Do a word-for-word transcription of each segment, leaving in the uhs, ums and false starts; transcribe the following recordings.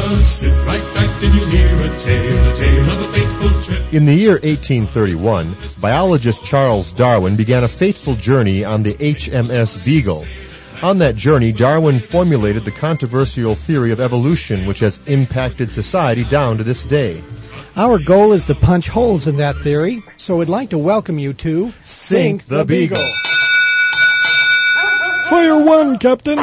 Just sit right back and you'll hear a tale, a tale of a fateful trip. In the year eighteen thirty-one, biologist Charles Darwin began a fateful journey on the H M S Beagle. On that journey, Darwin formulated the controversial theory of evolution, which has impacted society down to this day. Our goal is to punch holes in that theory, so we'd like to welcome you to Sink the Beagle. Fire one, Captain!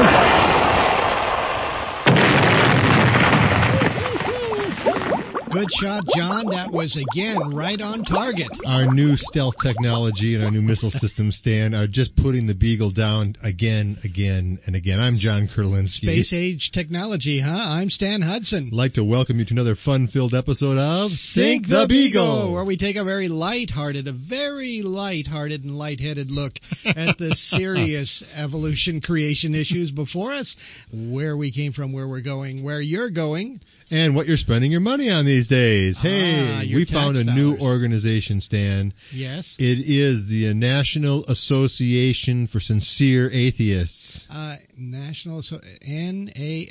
Good shot, John. That was, again, right on target. Our new stealth technology and our new missile system, Stan, are just putting the Beagle down again, again, and again. I'm John Kurlinski. Space-age technology, huh? I'm Stan Hudson. I'd like to welcome you to another fun-filled episode of Sink the Beagle, where we take a very light-hearted, a very light-hearted and light-headed look at the serious evolution creation issues before us, where we came from, where we're going, where you're going. And what you're spending your money on these days. Hey, ah, we found a dollars. new organization, Stan. Yes. It is the National Association for Sincere Atheists. Uh, National, so N A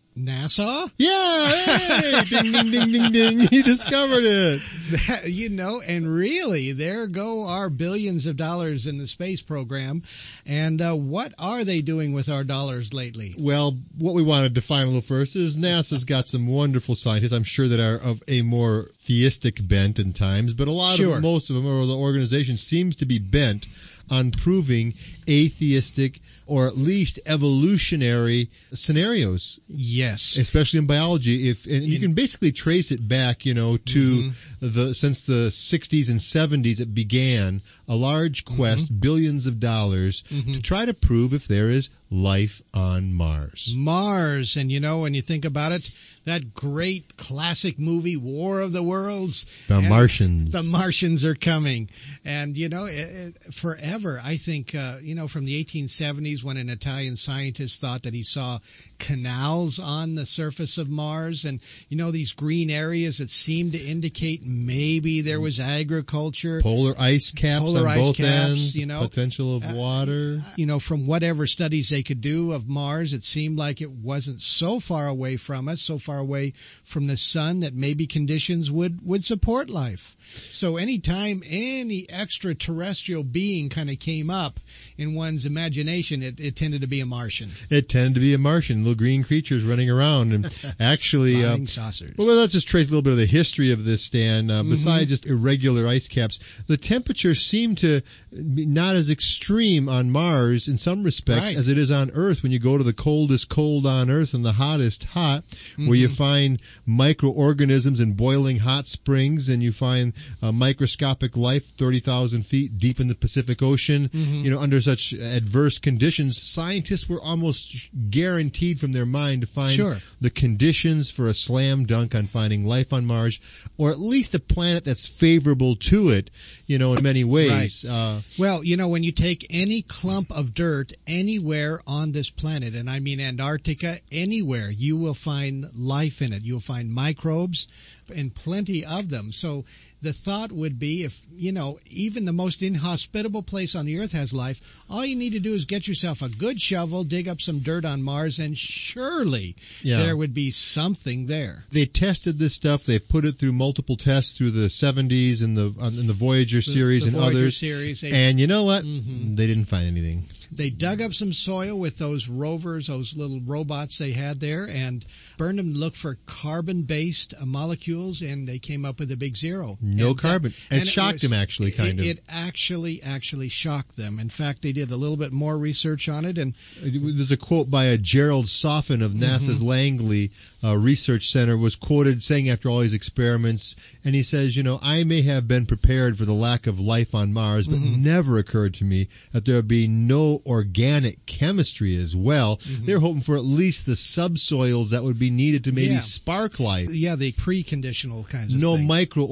NASA? Yeah, hey, ding, ding, ding, ding, ding. You discovered it. That, you know, and really, there go our billions of dollars in the space program. And uh, what are they doing with our dollars lately? Well, what we want to define a little first is NASA's got some wonderful scientists, I'm sure, that are of a more theistic bent in times, but a lot sure. of most of them, or the organization, seems to be bent on proving atheistic or at least evolutionary scenarios. Yes. Especially in biology. If and you can basically trace it back, you know, to mm-hmm. the since the sixties and seventies it began a large quest, mm-hmm. billions of dollars, mm-hmm. to try to prove if there is life on Mars. Mars, and you know, when you think about it, that great classic movie, War of the Worlds. The Martians. The Martians are coming. And, you know, it, it, forever, I think, uh, you know, from the eighteen seventies when an Italian scientist thought that he saw canals on the surface of Mars and, you know, these green areas that seemed to indicate maybe there was agriculture. Polar ice caps Polar on ice both caps, ends, you know, potential of uh, water. You know, from whatever studies they could do of Mars, it seemed like it wasn't so far away from us, so far away from the sun that maybe conditions would, would support life. So anytime any extraterrestrial being kind of came up in one's imagination, it, it tended to be a Martian. It tended to be a Martian, little green creatures running around. And actually, flying uh, saucers. Well, let's just trace a little bit of the history of this, Stan. Uh, mm-hmm. Besides just irregular ice caps, the temperatures seem to be not as extreme on Mars in some respects right. as it is on Earth. When you go to the coldest cold on Earth and the hottest hot, mm-hmm. where you find microorganisms in boiling hot springs, and you find uh, microscopic life thirty thousand feet deep in the Pacific Ocean, mm-hmm. you know, under such adverse conditions, scientists were almost guaranteed from their mind to find sure. the conditions for a slam dunk on finding life on Mars, or at least a planet that's favorable to it, you know, in many ways. Right. Uh, well, you know, when you take any clump of dirt anywhere on this planet, and I mean Antarctica, anywhere, you will find life in it. You'll find microbes and plenty of them. So the thought would be, if, you know, even the most inhospitable place on the Earth has life, all you need to do is get yourself a good shovel, dig up some dirt on Mars, and surely yeah. there would be something there. They tested this stuff. They've put it through multiple tests through the seventies and the in the Voyager series the, the and Voyager others. Series, they, and you know what? Mm-hmm. They didn't find anything. They dug up some soil with those rovers, those little robots they had there, and burned them to look for carbon-based uh, molecules, and they came up with a big zero. No and, carbon. Uh, and, and it shocked it was, them, actually, kind it, of. It actually, actually shocked them. In fact, they did a little bit more research on it. And there's a quote by a Gerald Soffin of NASA's mm-hmm. Langley uh, Research Center was quoted saying after all these experiments, and he says, you know, I may have been prepared for the lack of life on Mars, but mm-hmm. never occurred to me that there would be no organic chemistry as well. Mm-hmm. They're hoping for at least the subsoils that would be needed to maybe yeah. spark life. Yeah, the preconditional kinds of no things. microorganisms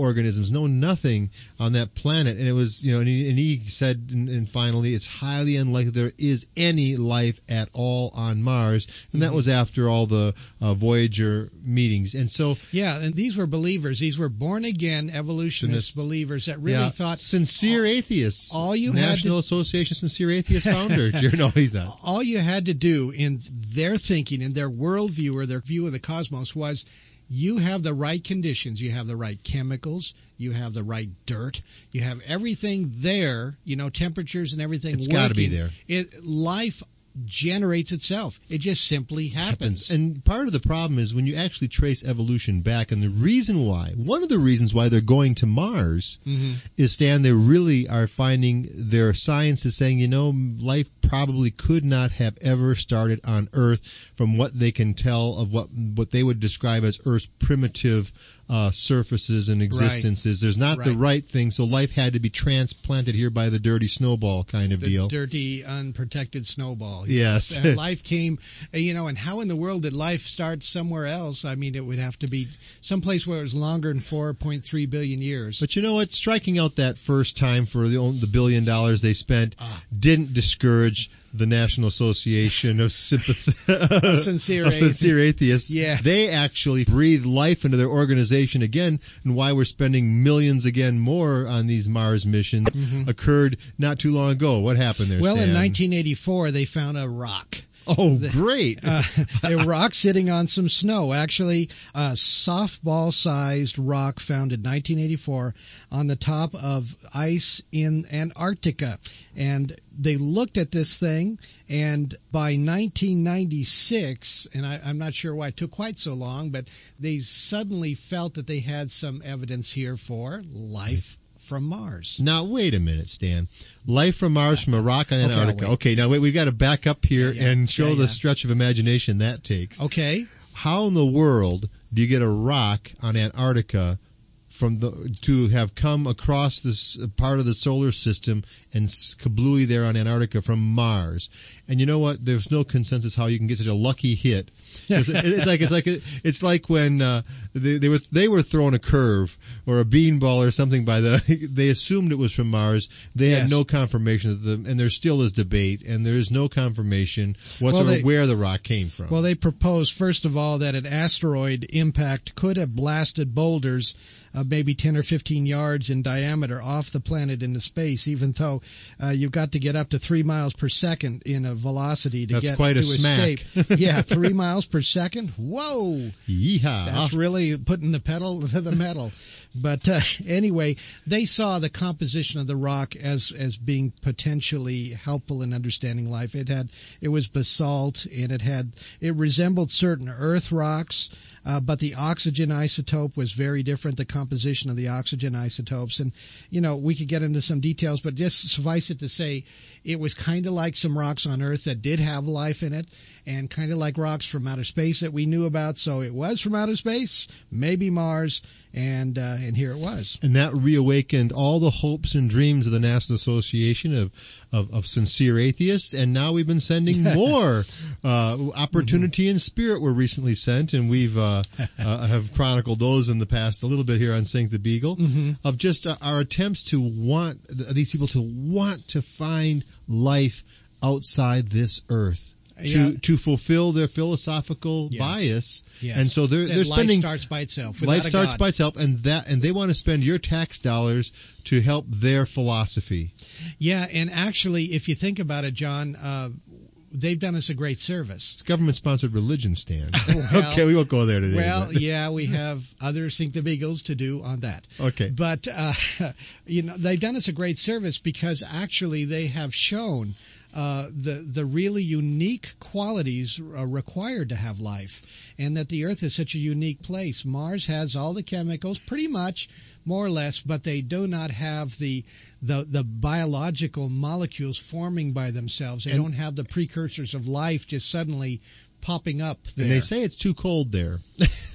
microorganisms, no nothing on that planet. And it was, you know, and he, and he said, and, and finally, it's highly unlikely there is any life at all on Mars. And that Mm-hmm. was after all the uh, Voyager meetings. And so, Yeah, and these were believers. These were born-again evolutionist Evolutionists. believers that really yeah, thought sincere atheists. all you had National to- Association Sincere Atheist founder. you know, he's not. all you had to do in their thinking, in their worldview or their view of the cosmos was you have the right conditions, you have the right chemicals, you have the right dirt, you have everything there, you know, temperatures and everything It's working. gotta be there. It, life generates itself. It just simply happens. And part of the problem is when you actually trace evolution back, and the reason why, one of the reasons why they're going to Mars Mhm. is, Stan, they really are finding, their science is saying, you know, life probably could not have ever started on Earth from what they can tell of what what they would describe as Earth's primitive uh, surfaces and existences. There's not the Right. right thing, so life had to be transplanted here by the dirty snowball kind of The deal. dirty, unprotected snowball. Yes. And life came, you know, and how in the world did life start somewhere else? I mean, it would have to be someplace where it was longer than four point three billion years. But you know what? Striking out that first time for the, the billion dollars they spent Ah. didn't discourage the National Association of Sympath- Of Sincere of Sincere Atheists. Yeah. They actually breathed life into their organization again, and why we're spending millions again more on these Mars missions occurred not too long ago. What happened there, Well, in Stan? nineteen eighty-four, they found a rock. Oh, great. Uh, a rock sitting on some snow. Actually, a softball-sized rock found in nineteen eighty-four on the top of ice in Antarctica. And they looked at this thing, and by nineteen ninety-six, and I, I'm not sure why it took quite so long, but they suddenly felt that they had some evidence here for life from Mars. Now, wait a minute, Stan. Life from Mars from a rock on Okay, I'll Antarctica. wait. Okay, now wait, we've got to back up here Yeah, yeah. and show Yeah, the yeah. stretch of imagination that takes. Okay. How in the world do you get a rock on Antarctica from the to have come across this part of the solar system and s- kablooey there on Antarctica from Mars? And you know what? There's no consensus how you can get such a lucky hit. It's, it's like it's like it's like when uh, they, they were they were throwing a curve or a beanball or something by the. They assumed it was from Mars. They had Yes. no confirmation of the, and there still is debate, and there is no confirmation whatsoever Well, they- where the rock came from. Well, they proposed, first of all, that an asteroid impact could have blasted boulders uh, maybe ten or fifteen yards in diameter off the planet into space, even though uh, you've got to get up to three miles per second in a velocity to That's get quite to a smack. escape. Yeah, three miles per second. Whoa! Yeehaw. That's really putting the pedal to the metal. But uh, anyway, they saw the composition of the rock as as being potentially helpful in understanding life. It had it was basalt, and it had it resembled certain Earth rocks, uh, but the oxygen isotope was very different. The composition of the oxygen isotopes, and you know we could get into some details, but just suffice it to say, it was kind of like some rocks on Earth that did have life in it, and kind of like rocks from outer space that we knew about. So it was from outer space, maybe Mars. And uh, and here it was. And that reawakened all the hopes and dreams of the National Association of, of, of Sincere Atheists. And now we've been sending more. Uh, Opportunity and Spirit were recently sent, and we've uh, uh, have chronicled those in the past a little bit here on Sink the Beagle, Mm-hmm. of just uh, our attempts to want these people to want to find life outside this earth. Yeah. To, to fulfill their philosophical Yeah. bias, Yes. and so they're That they're life spending starts by itself. life without a starts God. by itself, and that and they want to spend your tax dollars to help their philosophy. Yeah, and actually, if you think about it, John, uh, they've done us a great service. It's government-sponsored religion, Stan. Well- okay, we won't go there today. Well, but- yeah, we have other Sink the Beagles to do on that. Okay. But, uh, you know, they've done us a great service because actually they have shown uh, the the really unique qualities uh, required to have life, and that the Earth is such a unique place. Mars has all the chemicals, pretty much, more or less, but they do not have the the, the biological molecules forming by themselves. They And- don't have the precursors of life just suddenly popping up there. And they say it's too cold there.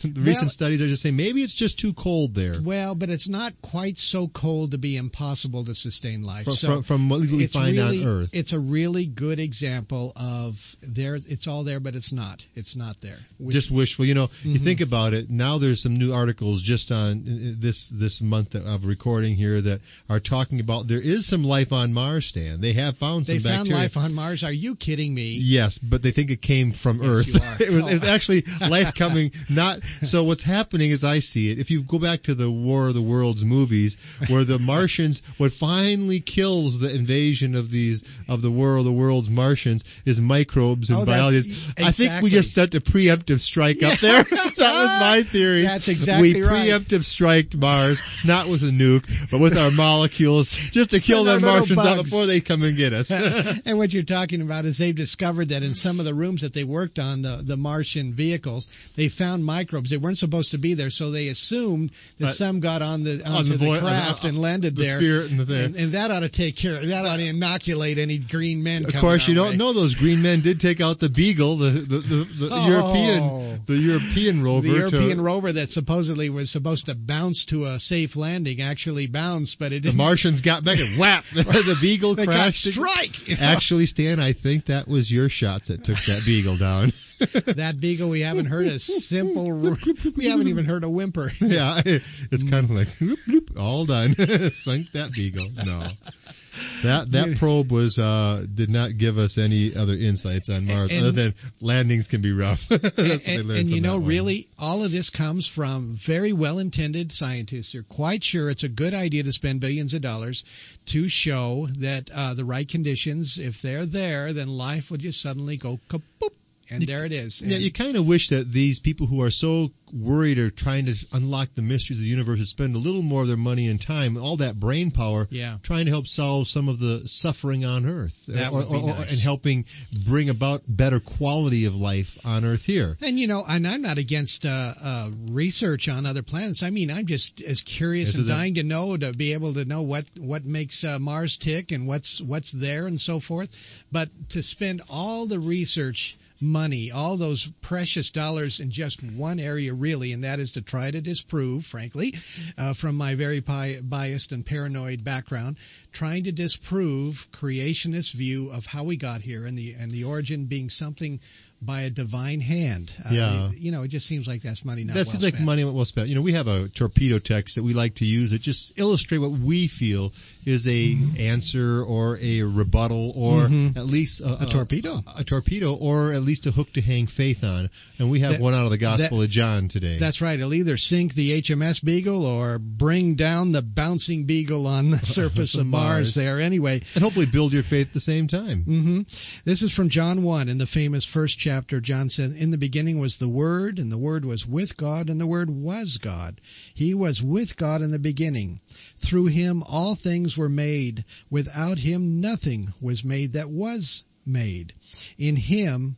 the recent studies are just saying maybe it's just too cold there. Well, but it's not quite so cold to be impossible to sustain life. From, so from, from what we it's find really, on Earth. It's a really good example of there. It's all there, but it's not. It's not there. Which, just wishful. You know, mm-hmm. you think about it. Now there's some new articles just on this this month of recording here that are talking about there is some life on Mars, Stan. They have found some they bacteria. found life on Mars. Are you kidding me? Yes, but they think it came from Yes, Earth. you are. it was Oh. it was actually life coming. Not so. What's happening as I see it, if you go back to the War of the Worlds movies, where the Martians, what finally kills the invasion of these of the War of the Worlds Martians is microbes and Oh, that's- biology. exactly. I think we just sent a preemptive strike up there. That was my theory. That's exactly we right. preemptive striked Mars, not with a nuke, but with our molecules, just to kill Send them our little Martians out bugs. before they come and get us. And what you're talking about is they've discovered that in some of the rooms that they worked on, the, the Martian vehicles, they found microbes. They weren't supposed to be there, so they assumed that Right. some got on the On onto the the, boy- craft on the- and landed the there. Spirit and the thing. And, and that ought to take care. That ought to inoculate any green men. Of coming course, you our don't way. know those green men did take out the Beagle, the the, the, the Oh. European the European rover. The European to, rover that supposedly was supposed to bounce to a safe landing actually bounced, but it the didn't. Martians got back and whap. The Beagle They got crashed. strike. you know? Actually, Stan, I think that was your shots that took that Beagle down. That beagle, we haven't heard a simple. We haven't even heard a whimper. Yeah, it's kind of like whoop, whoop, all done. Sunk that Beagle. No. That that probe was uh did not give us any other insights on Mars And- other than landings can be rough. That's and, what they and, learned and you from know, that one. really, all of this comes from very well-intended scientists. They're quite sure it's a good idea to spend billions of dollars to show that uh, the right conditions, if they're there, then life will just suddenly go kapoop. And there it is. Yeah, And- you kind of wish that these people who are so worried or trying to unlock the mysteries of the universe would spend a little more of their money and time, all that brain power, Yeah. trying to help solve some of the suffering on Earth, That or, would be or- or- nice. and helping bring about better quality of life on Earth here. And you know, and I'm not against uh, uh, research on other planets. I mean, I'm just as curious Yes, and is it- dying to know, to be able to know what what makes uh, Mars tick and what's what's there and so forth. But to spend all the research money, all those precious dollars in just one area, really, and that is to try to disprove, frankly, uh, from my very pi- biased and paranoid background, trying to disprove creationist view of how we got here and the and the origin being something by a divine hand. Uh, Yeah. You know, it just seems like that's money not That well seems like spent. money well spent. You know, we have a torpedo text that we like to use that just illustrate what we feel is a Mm-hmm. answer or a rebuttal or Mhm. at least a, A torpedo. a, a torpedo or at least a hook to hang faith on. And we have That- one out of the Gospel that- of John today. That's right. It'll either sink the H M S Beagle or bring down the bouncing Beagle on the surface of Mars. Mars. There, anyway. and hopefully build your faith at the same time. hmm This is from John one in the famous first chapter. John said, "In the beginning was the Word, and the Word was with God, and the Word was God. He was with God in the beginning. Through him all things were made. Without him nothing was made that was made. In him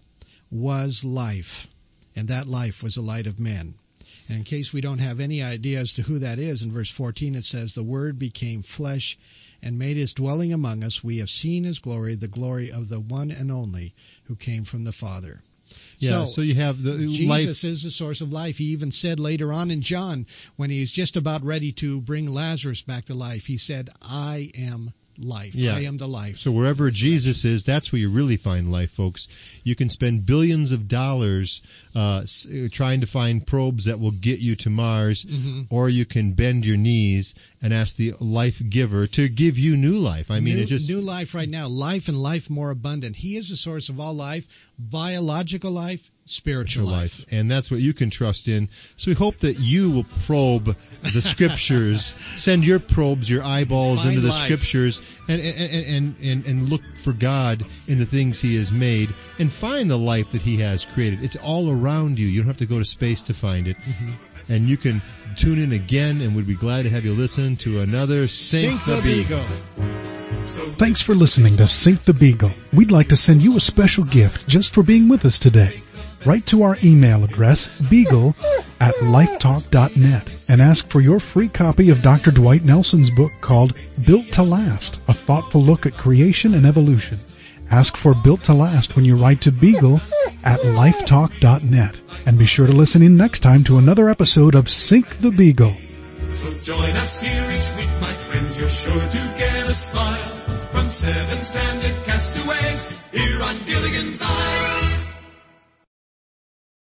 was life, and that life was the light of men." And in case we don't have any idea as to who that is, in verse fourteen it says, "The Word became flesh and made his dwelling among us. We have seen his glory, the glory of the one and only who came from the Father." Yeah, so, So, you have the Jesus life. is the source of life. He even said later on in John, when he's just about ready to bring Lazarus back to life, he said, "I am life. Yeah. I am the life." So wherever Jesus is, that's where you really find life, folks. You can spend billions of dollars uh, s- trying to find probes that will get you to Mars, Mhm. or you can bend your knees and ask the life giver to give you new life. I mean, new, it just new life right now, life and life more abundant. He is the source of all life, biological life, spiritual your life. life, and that's what you can trust in. So we hope that you will probe the scriptures, send your probes, your eyeballs Find into the life. scriptures, and and, and and and look for God in the things He has made, and find the life that He has created. It's all around you. You don't have to go to space to find it. Mm-hmm. And you can tune in again, and we'd be glad to have you listen to another Sink, Sink the Beagle. Thanks for listening to Sink the Beagle. We'd like to send you a special gift just for being with us today. Write to our email address, beagle at lifetalk dot net, and ask for your free copy of Doctor Dwight Nelson's book called Built to Last, a thoughtful look at creation and evolution. Ask for Built to Last when you write to Beagle at lifetalk dot net. And be sure to listen in next time to another episode of Sink the Beagle. So join us here each week, my friends, you're sure to get a smile from seven stranded castaways here on Gilligan's Isle.